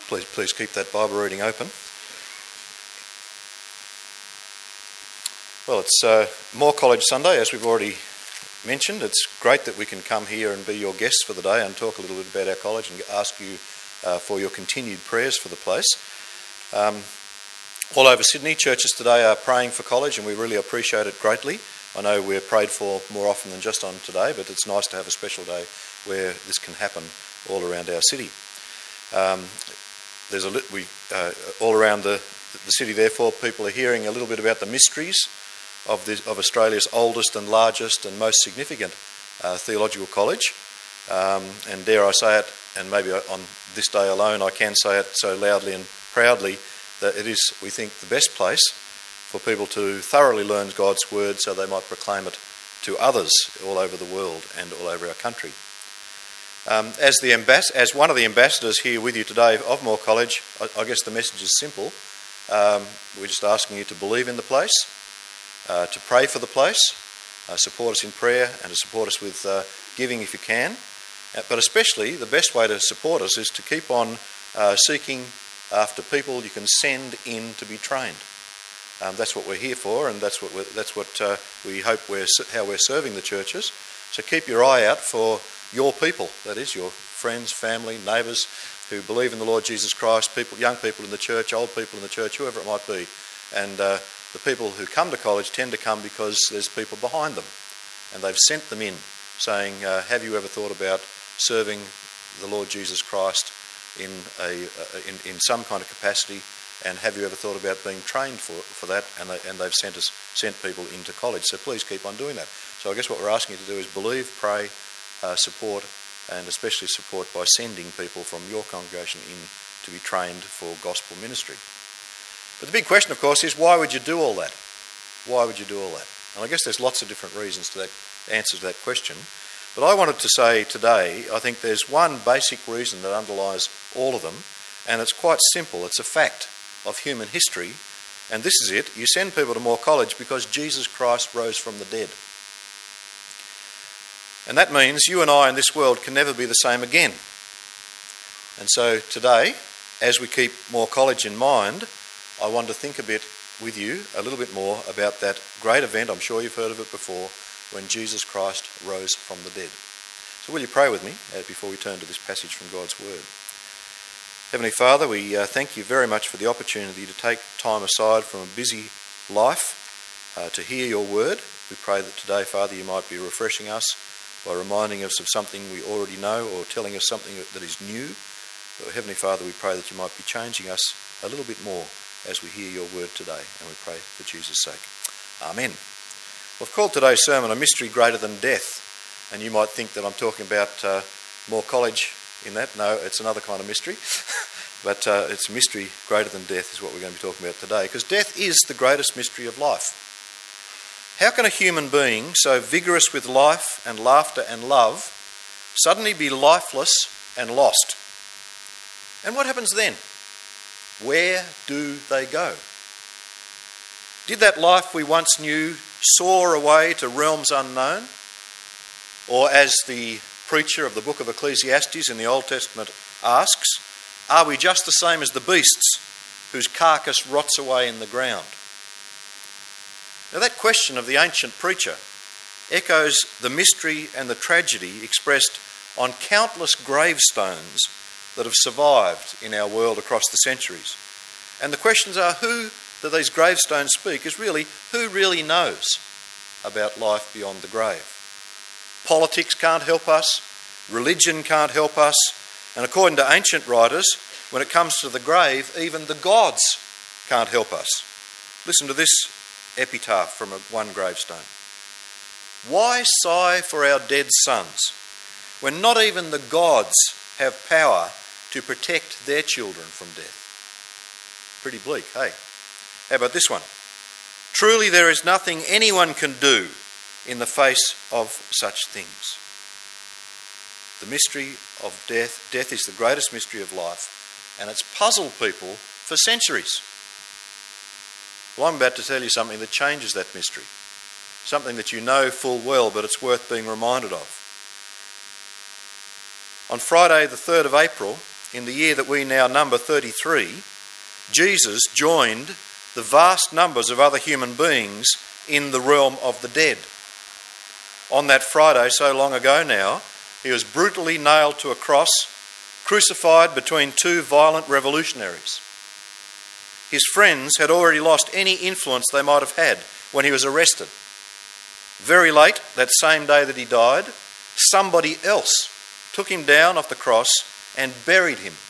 Please keep that Bible reading open. Well, it's Moore College Sunday, as we've already mentioned. It's great that we can come here and be your guests for the day and talk a little bit about our college and ask you for your continued prayers for the place. All over Sydney, churches today are praying for college, and we really appreciate it greatly. I know we're prayed for more often than just on today, but it's nice to have a special day where this can happen all around our city. All around the city, therefore, people are hearing a little bit about the mysteries of Australia's oldest and largest and most significant theological college. And dare I say it, and maybe on this day alone I can say it so loudly and proudly, that it is, we think, the best place for people to thoroughly learn God's word so they might proclaim it to others all over the world and all over our country. As one of the ambassadors here with you today of Moore College, I guess the message is simple. We're just asking you to believe in the place, to pray for the place, support us in prayer, and to support us with giving if you can. But especially, the best way to support us is to keep on seeking after people you can send in to be trained. That's what we're here for, and that's what we hope how we're serving the churches. So keep your eye out for your people, that is, your friends, family, neighbours who believe in the Lord Jesus Christ, young people in the church, old people in the church, whoever it might be. And the people who come to college tend to come because there's people behind them, and they've sent them in saying, have you ever thought about serving the Lord Jesus Christ in some kind of capacity, and have you ever thought about being trained for that? And they've sent people into college. So please keep on doing that. So I guess what we're asking you to do is believe, pray, support, and especially support by sending people from your congregation in to be trained for gospel ministry. But the big question, of course, is why would you do all that? Why would you do all that? And I guess there's lots of different reasons to that answer to that question. But I wanted to say today, I think there's one basic reason that underlies all of them, and it's quite simple. It's a fact of human history, and this is it. You send people to Moore College because Jesus Christ rose from the dead. And that means you and I in this world can never be the same again. And so today, as we keep Moore College in mind, I want to think a bit with you, a little bit more about that great event, I'm sure you've heard of it before, when Jesus Christ rose from the dead. So will you pray with me before we turn to this passage from God's Word? Heavenly Father, we thank you very much for the opportunity to take time aside from a busy life to hear your Word. We pray that today, Father, you might be refreshing us by reminding us of something we already know or telling us something that is new. But Heavenly Father, we pray that you might be changing us a little bit more as we hear your word today, and we pray for Jesus' sake. Amen. We've called today's sermon A Mystery Greater Than Death, and you might think that I'm talking about Moore College in that. No, it's another kind of mystery, but it's a mystery greater than death is what we're going to be talking about today, because death is the greatest mystery of life. How can a human being so vigorous with life and laughter and love suddenly be lifeless and lost? And what happens then? Where do they go? Did that life we once knew soar away to realms unknown? Or as the preacher of the book of Ecclesiastes in the Old Testament asks, are we just the same as the beasts whose carcass rots away in the ground? Now that question of the ancient preacher echoes the mystery and the tragedy expressed on countless gravestones that have survived in our world across the centuries. And the questions are, who do these gravestones speak is really, who really knows about life beyond the grave? Politics can't help us, religion can't help us, and according to ancient writers, when it comes to the grave, even the gods can't help us. Listen to this epitaph from one gravestone. Why sigh for our dead sons when not even the gods have power to protect their children from death? Pretty bleak, hey? How about this one? Truly there is nothing anyone can do in the face of such things. The mystery of death. Death is the greatest mystery of life, and it's puzzled people for centuries. Well, I'm about to tell you something that changes that mystery. Something that you know full well, but it's worth being reminded of. On Friday, the 3rd of April, in the year that we now number 33, Jesus joined the vast numbers of other human beings in the realm of the dead. On that Friday, so long ago now, he was brutally nailed to a cross, crucified between two violent revolutionaries. His friends had already lost any influence they might have had when he was arrested. Very late, that same day that he died, somebody else took him down off the cross and buried him.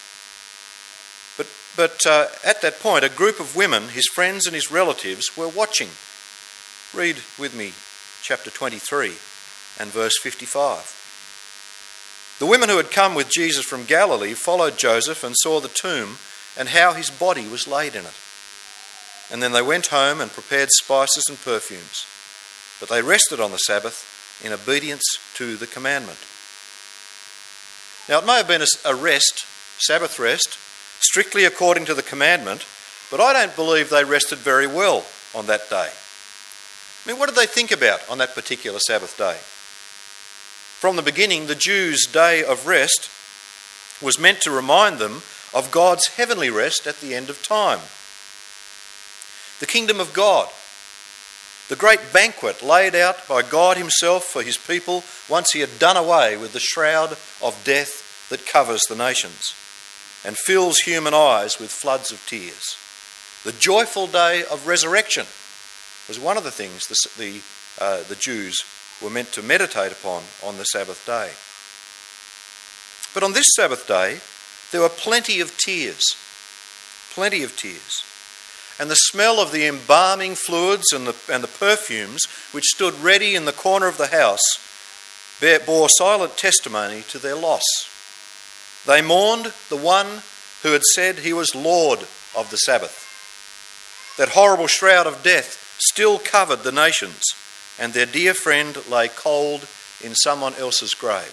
But at that point, a group of women, his friends and his relatives, were watching. Read with me chapter 23 and verse 55. The women who had come with Jesus from Galilee followed Joseph and saw the tomb and how his body was laid in it. And then they went home and prepared spices and perfumes. But they rested on the Sabbath in obedience to the commandment. Now it may have been a rest, Sabbath rest, strictly according to the commandment, but I don't believe they rested very well on that day. I mean, what did they think about on that particular Sabbath day? From the beginning, the Jews' day of rest was meant to remind them of God's heavenly rest at the end of time. The kingdom of God, the great banquet laid out by God himself for his people once he had done away with the shroud of death that covers the nations and fills human eyes with floods of tears. The joyful day of resurrection was one of the things the Jews were meant to meditate upon on the Sabbath day. But on this Sabbath day, there were plenty of tears. Plenty of tears. And the smell of the embalming fluids and the perfumes which stood ready in the corner of the house bore silent testimony to their loss. They mourned the one who had said he was Lord of the Sabbath. That horrible shroud of death still covered the nations, and their dear friend lay cold in someone else's grave.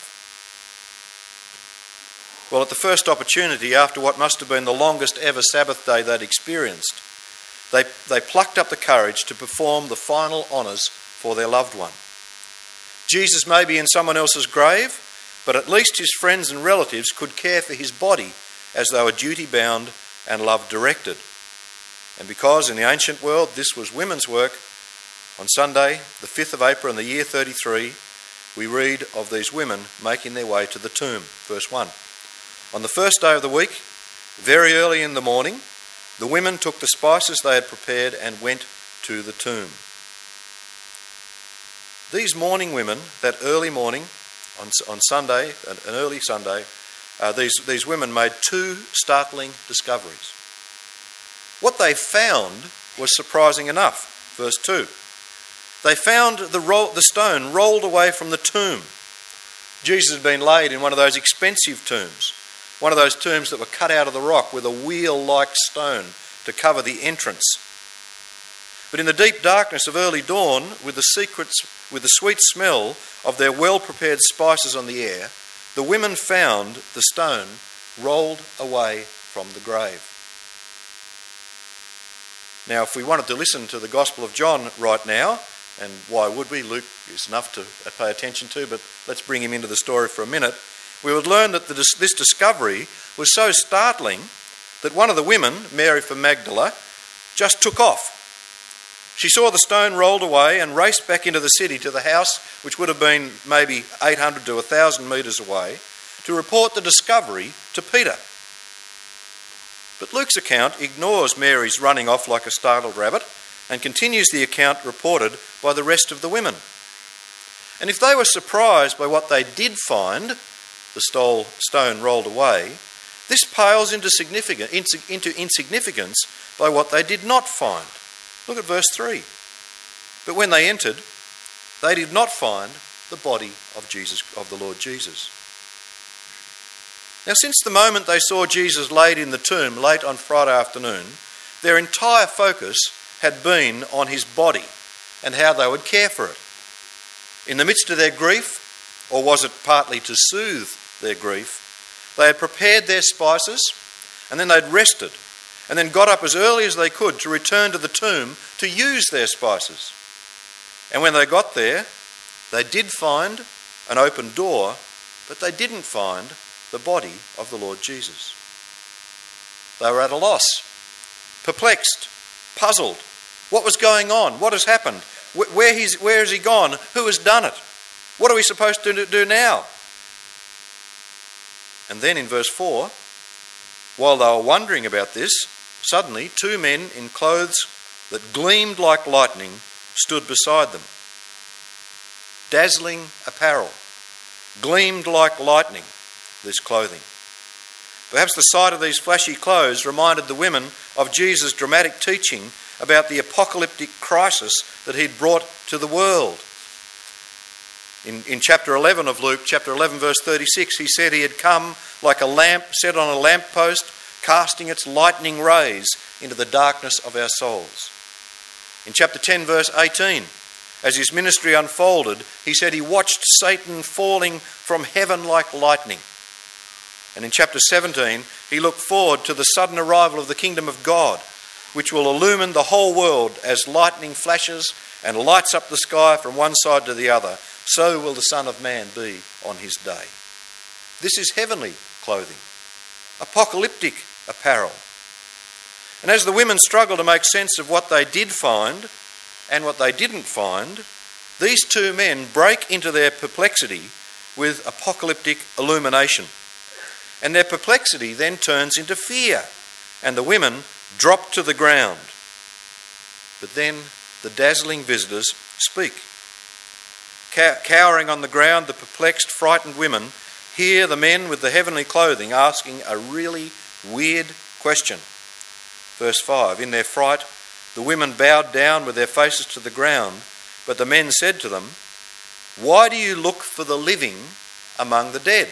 Well, at the first opportunity, after what must have been the longest ever Sabbath day they'd experienced, they plucked up the courage to perform the final honours for their loved one. Jesus may be in someone else's grave, but at least his friends and relatives could care for his body as they were duty-bound and love-directed. And because in the ancient world this was women's work, on Sunday, the 5th of April in the year 33, we read of these women making their way to the tomb. Verse 1. On the first day of the week, very early in the morning, the women took the spices they had prepared and went to the tomb. These morning women, that early morning on Sunday, an early Sunday, these women made two startling discoveries. What they found was surprising enough. Verse 2. They found the stone rolled away from the tomb. Jesus had been laid in one of those expensive tombs, one of those tombs that were cut out of the rock with a wheel-like stone to cover the entrance. But in the deep darkness of early dawn, with the sweet smell of their well-prepared spices on the air, the women found the stone rolled away from the grave. Now, if we wanted to listen to the Gospel of John right now, and why would we? Luke is enough to pay attention to, but let's bring him into the story for a minute. We would learn that this discovery was so startling that one of the women, Mary from Magdala, just took off. She saw the stone rolled away and raced back into the city to the house, which would have been maybe 800 to 1,000 metres away, to report the discovery to Peter. But Luke's account ignores Mary's running off like a startled rabbit and continues the account reported by the rest of the women. And if they were surprised by what they did find, the stone rolled away, this pales into insignificance by what they did not find. Look at verse 3. But when they entered, they did not find the body of the Lord Jesus. Now, since the moment they saw Jesus laid in the tomb late on Friday afternoon, their entire focus had been on his body and how they would care for it. In the midst of their grief, or was it partly to soothe their grief, they had prepared their spices and then they'd rested and then got up as early as they could to return to the tomb to use their spices. And when they got there, they did find an open door, but they didn't find the body of the Lord Jesus. They were at a loss, perplexed, puzzled. What was going on? What has happened? Where has he gone? Who has done it? What are we supposed to do now? And then in verse 4, while they were wondering about this, suddenly 2 men in clothes that gleamed like lightning stood beside them. Dazzling apparel, gleamed like lightning, this clothing. Perhaps the sight of these flashy clothes reminded the women of Jesus' dramatic teaching about the apocalyptic crisis that he'd brought to the world. In chapter 11 of Luke, chapter 11 verse 36, he said he had come like a lamp set on a lamppost, casting its lightning rays into the darkness of our souls. In chapter 10 verse 18, as his ministry unfolded, he said he watched Satan falling from heaven like lightning. And in chapter 17, he looked forward to the sudden arrival of the kingdom of God, which will illumine the whole world as lightning flashes and lights up the sky from one side to the other. So will the Son of Man be on his day. This is heavenly clothing, apocalyptic apparel. And as the women struggle to make sense of what they did find and what they didn't find, these 2 men break into their perplexity with apocalyptic illumination. And their perplexity then turns into fear, and the women drop to the ground. But then the dazzling visitors speak. Cowering on the ground, the perplexed, frightened women hear the men with the heavenly clothing asking a really weird question. Verse 5, in their fright, the women bowed down with their faces to the ground, but the men said to them, "Why do you look for the living among the dead?"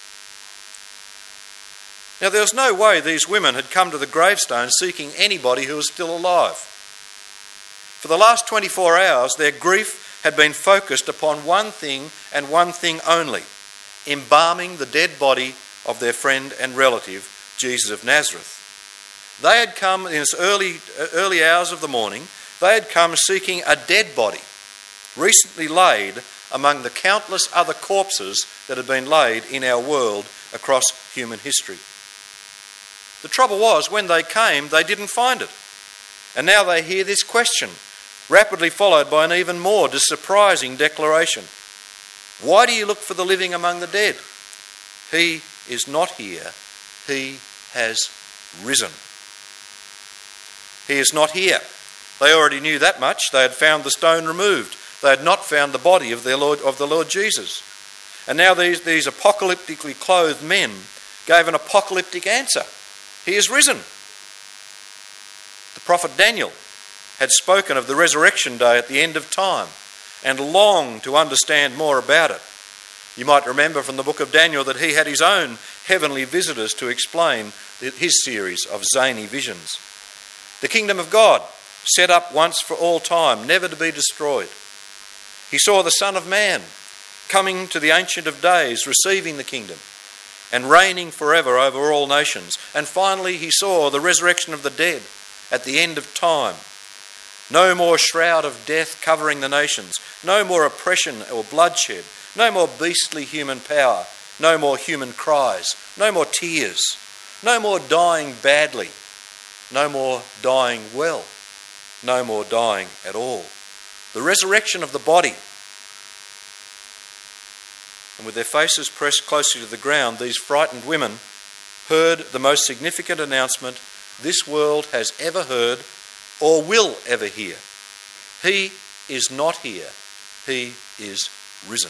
Now there was no way these women had come to the gravestone seeking anybody who was still alive. For the last 24 hours, their grief had been focused upon one thing and one thing only: embalming the dead body of their friend and relative, Jesus of Nazareth. They had come in its early hours of the morning, they had come seeking a dead body, recently laid among the countless other corpses that had been laid in our world across human history. The trouble was, when they came, they didn't find it. And now they hear this question, rapidly followed by an even more surprising declaration. Why do you look for the living among the dead? He is not here. He has risen. He is not here. They already knew that much. They had found the stone removed. They had not found the body of the Lord Jesus. And now these apocalyptically clothed men gave an apocalyptic answer. He is risen. The prophet Daniel had spoken of the resurrection day at the end of time and longed to understand more about it. You might remember from the book of Daniel that he had his own heavenly visitors to explain his series of zany visions. The kingdom of God, set up once for all time, never to be destroyed. He saw the Son of Man coming to the Ancient of Days, receiving the kingdom and reigning forever over all nations. And finally he saw the resurrection of the dead at the end of time. No more shroud of death covering the nations, no more oppression or bloodshed, no more beastly human power, no more human cries, no more tears, no more dying badly, no more dying well, no more dying at all. The resurrection of the body. And with their faces pressed closely to the ground, these frightened women heard the most significant announcement this world has ever heard or will ever hear. He is not here. He is risen.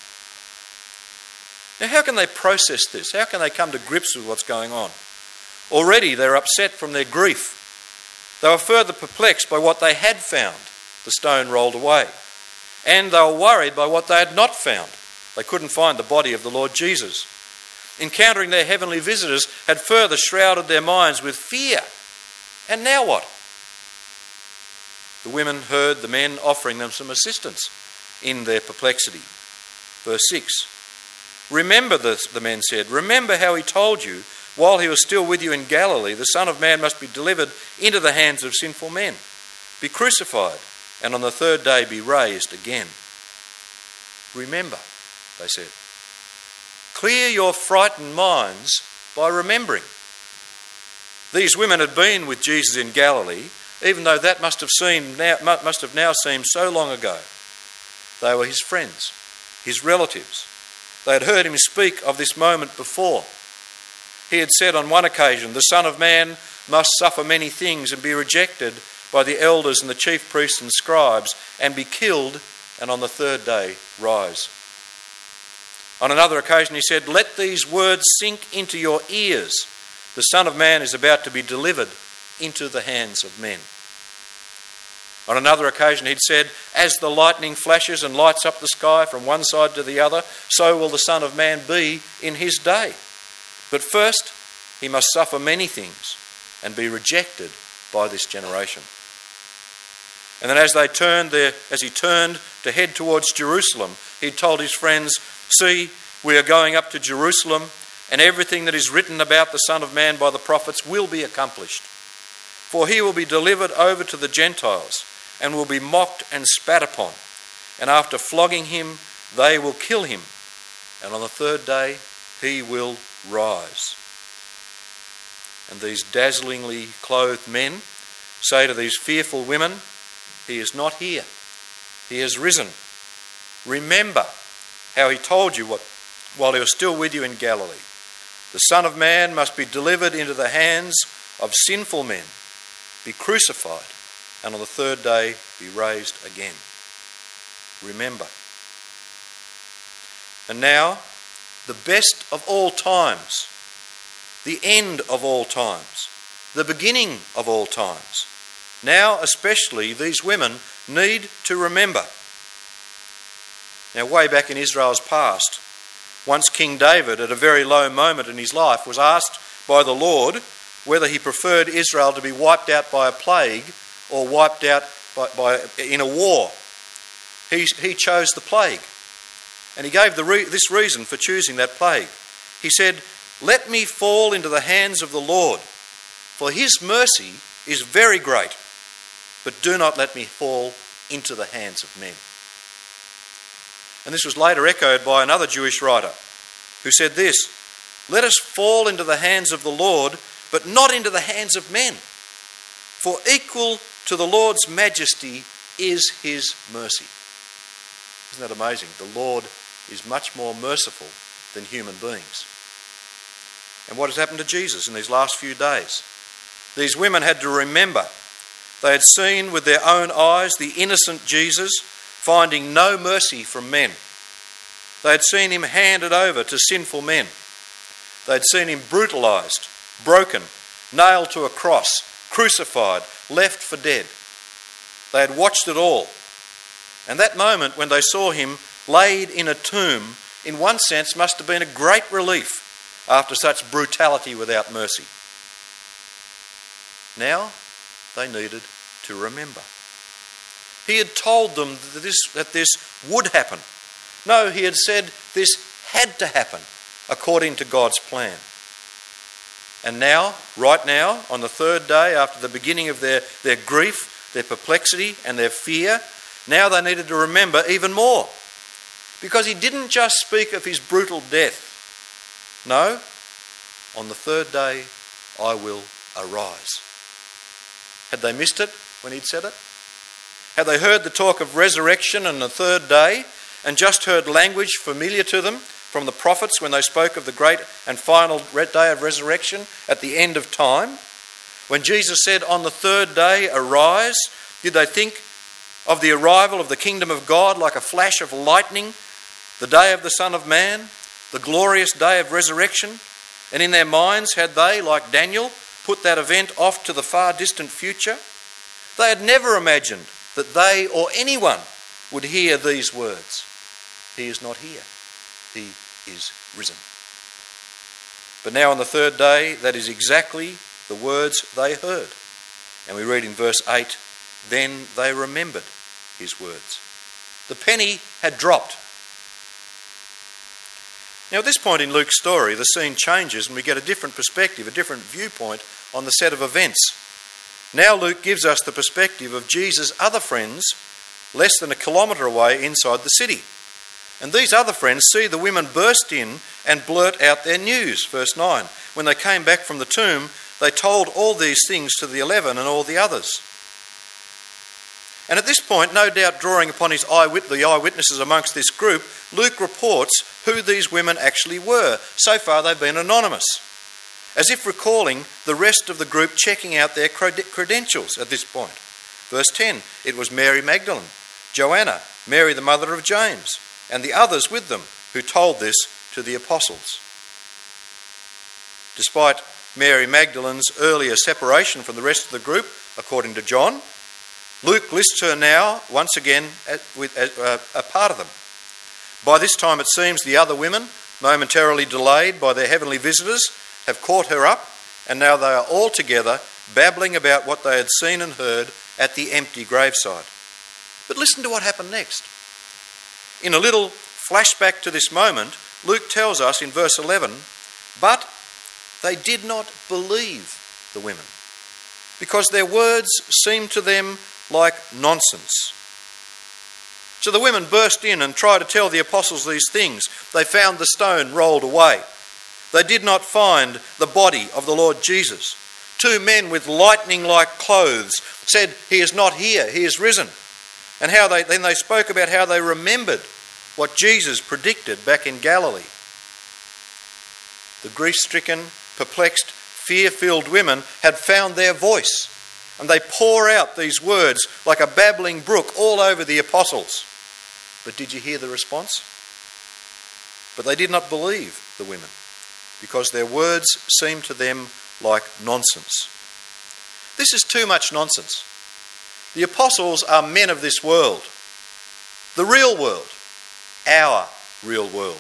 Now, how can they process this? How can they come to grips with what's going on? Already they're upset from their grief. They were further perplexed by what they had found, the stone rolled away. And they were worried by what they had not found. They couldn't find the body of the Lord Jesus. Encountering their heavenly visitors had further shrouded their minds with fear. And now what? The women heard the men offering them some assistance in their perplexity. Verse 6. Remember this, the men said. Remember how he told you, while he was still with you in Galilee, the Son of Man must be delivered into the hands of sinful men, be crucified, and on the third day be raised again. Remember, they said. Clear your frightened minds by remembering. These women had been with Jesus in Galilee, even though that must have now seemed so long ago. They were his friends, his relatives. They had heard him speak of this moment before. He had said on one occasion, "The Son of Man must suffer many things and be rejected by the elders and the chief priests and scribes and be killed, and on the third day rise." On another occasion he said, "Let these words sink into your ears. The Son of Man is about to be delivered into the hands of men." On another occasion he'd said, "As the lightning flashes and lights up the sky from one side to the other, so will the Son of Man be in his day. But first he must suffer many things and be rejected by this generation." And then as he turned to head towards Jerusalem, he told his friends, "See, we are going up to Jerusalem, and everything that is written about the Son of Man by the prophets will be accomplished. For he will be delivered over to the Gentiles and will be mocked and spat upon. And after flogging him, they will kill him. And on the third day, he will rise." And these dazzlingly clothed men say to these fearful women, "He is not here. He has risen. Remember how he told you while he was still with you in Galilee. The Son of Man must be delivered into the hands of sinful men, be crucified, and on the third day be raised again. Remember." And now, the best of all times, the end of all times, the beginning of all times. Now especially these women need to remember. Now, way back in Israel's past, once King David, at a very low moment in his life, was asked by the Lord whether he preferred Israel to be wiped out by a plague or wiped out in a war. He chose the plague. And he gave this reason for choosing that plague. He said, "Let me fall into the hands of the Lord, for his mercy is very great, but do not let me fall into the hands of men." And this was later echoed by another Jewish writer who said this, "Let us fall into the hands of the Lord, but not into the hands of men. For equal to the Lord's majesty is his mercy." Isn't that amazing? The Lord is much more merciful than human beings. And what has happened to Jesus in these last few days? These women had to remember. They had seen with their own eyes the innocent Jesus finding no mercy from men. They had seen him handed over to sinful men. They had seen him brutalised, broken, nailed to a cross, crucified, left for dead. They had watched it all. And that moment when they saw him laid in a tomb, in one sense, must have been a great relief after such brutality without mercy. Now they needed to remember. He had told them that this would happen. No, he had said this had to happen according to God's plan. And now, right now, on the third day after the beginning of their grief, their perplexity and their fear, now they needed to remember even more. Because he didn't just speak of his brutal death. No, on the third day I will arise. Had they missed it when he'd said it? Had they heard the talk of resurrection and the third day and just heard language familiar to them from the prophets when they spoke of the great and final day of resurrection at the end of time? When Jesus said, "On the third day arise," did they think of the arrival of the kingdom of God like a flash of lightning, the day of the Son of Man, the glorious day of resurrection? And in their minds had they, like Daniel, put that event off to the far distant future? They had never imagined that they or anyone would hear these words. He is not here. He is risen. But now on the third day, that is exactly the words they heard. And we read in verse 8, "Then they remembered his words." The penny had dropped. Now at this point in Luke's story, the scene changes and we get a different perspective, a different viewpoint on the set of events. Now Luke gives us the perspective of Jesus' other friends less than a kilometre away inside the city. And these other friends see the women burst in and blurt out their news. Verse 9. When they came back from the tomb, they told all these things to the 11 and all the others. And at this point, no doubt drawing upon the eyewitnesses amongst this group, Luke reports who these women actually were. So far they've been anonymous, as if recalling the rest of the group checking out their credentials at this point. Verse 10, it was Mary Magdalene, Joanna, Mary the mother of James, and the others with them who told this to the apostles. Despite Mary Magdalene's earlier separation from the rest of the group, according to John, Luke lists her now once again as a part of them. By this time it seems the other women, momentarily delayed by their heavenly visitors, have caught her up, and now they are all together babbling about what they had seen and heard at the empty graveside. But listen to what happened next. In a little flashback to this moment, Luke tells us in verse 11, but they did not believe the women, because their words seemed to them like nonsense. So the women burst in and tried to tell the apostles these things. They found the stone rolled away. They did not find the body of the Lord Jesus. 2 men with lightning-like clothes said, "He is not here, he is risen." And then they spoke about how they remembered what Jesus predicted back in Galilee. The grief-stricken, perplexed, fear-filled women had found their voice, and they pour out these words like a babbling brook all over the apostles. But did you hear the response? But they did not believe the women, because their words seemed to them like nonsense. This is too much nonsense. The apostles are men of this world, the real world, our real world.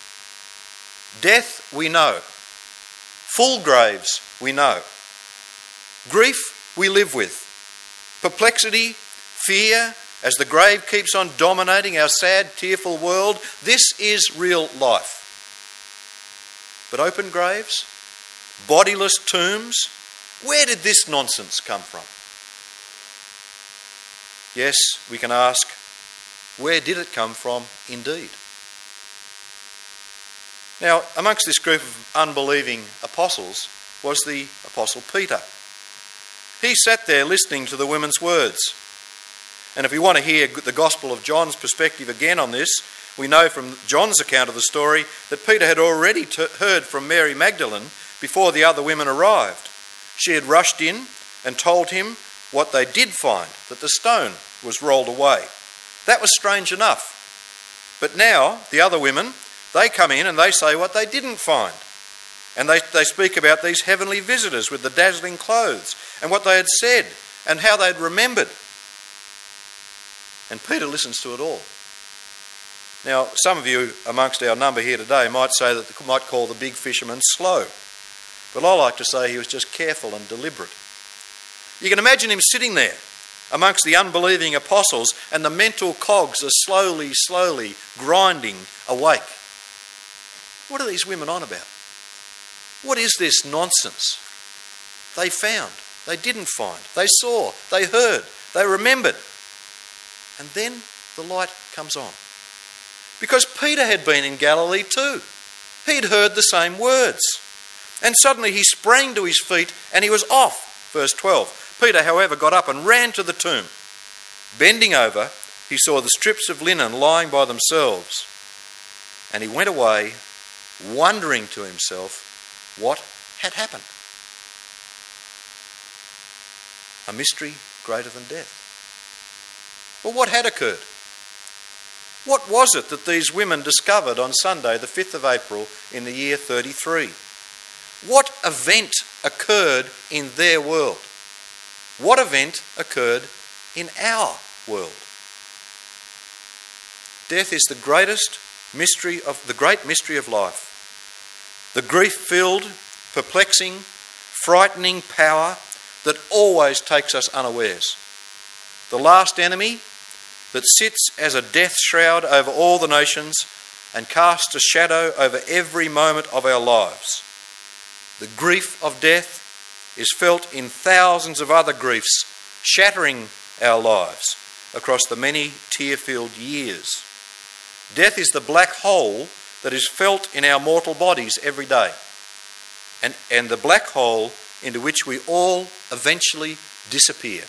Death we know, full graves we know, grief we live with, perplexity, fear, as the grave keeps on dominating our sad, tearful world. This is real life. But open graves, bodiless tombs, where did this nonsense come from? Yes, we can ask, where did it come from indeed? Now, amongst this group of unbelieving apostles was the Apostle Peter. He sat there listening to the women's words. And if we want to hear the Gospel of John's perspective again on this, we know from John's account of the story that Peter had already heard from Mary Magdalene before the other women arrived. She had rushed in and told him what they did find, that the stone was rolled away. That was strange enough. But now, the other women, they come in and they say what they didn't find. And they speak about these heavenly visitors with the dazzling clothes and what they had said and how they'd remembered. And Peter listens to it all. Now, some of you amongst our number here today might say that they might call the big fisherman slow. But I like to say he was just careful and deliberate. You can imagine him sitting there amongst the unbelieving apostles, and the mental cogs are slowly grinding awake. What are these women on about? What is this nonsense? They found, they didn't find, they saw, they heard, they remembered. And then the light comes on. Because Peter had been in Galilee too. He'd heard the same words. And suddenly he sprang to his feet and he was off. Verse 12. Peter, however, got up and ran to the tomb. Bending over, he saw the strips of linen lying by themselves. And he went away, wondering to himself what had happened. A mystery greater than death. Well, what had occurred? What was it that these women discovered on Sunday, the 5th of April in the year 33? What event occurred in their world? What event occurred in our world? Death is the great mystery of life. The grief-filled, perplexing, frightening power that always takes us unawares. The last enemy that sits as a death shroud over all the nations and casts a shadow over every moment of our lives. The grief of death is felt in thousands of other griefs, shattering our lives across the many tear-filled years. Death is the black hole that is felt in our mortal bodies every day, and the black hole into which we all eventually disappear.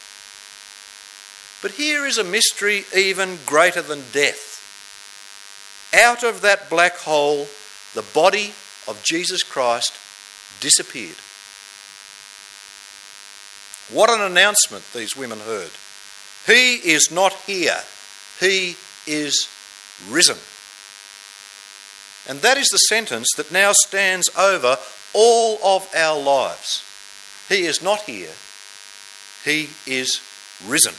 But here is a mystery even greater than death. Out of that black hole, the body of Jesus Christ disappeared. What an announcement these women heard. He is not here. He is risen. And that is the sentence that now stands over all of our lives. He is not here. He is risen.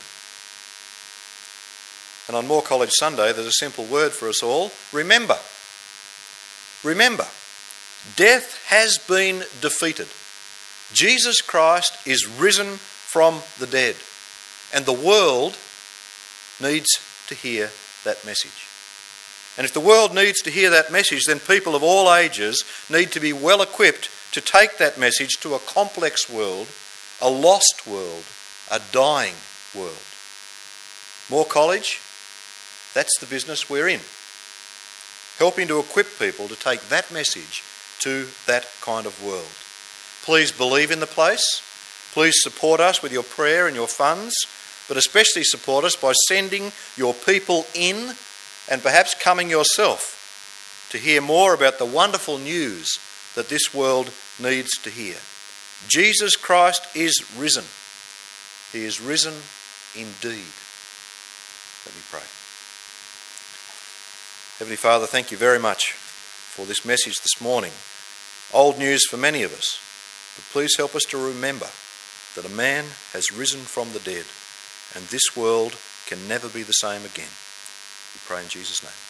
And on Moore College Sunday, there's a simple word for us all: remember. Remember, death has been defeated. Jesus Christ is risen from the dead. And the world needs to hear that message. And if the world needs to hear that message, then people of all ages need to be well equipped to take that message to a complex world, a lost world, a dying world. Moore College, that's the business we're in. Helping to equip people to take that message to that kind of world. Please believe in the place. Please support us with your prayer and your funds, but especially support us by sending your people in and perhaps coming yourself to hear more about the wonderful news that this world needs to hear. Jesus Christ is risen. He is risen indeed. Let me pray. Heavenly Father, thank you very much for this message this morning. Old news for many of us, but please help us to remember that a man has risen from the dead, and this world can never be the same again. We pray in Jesus' name.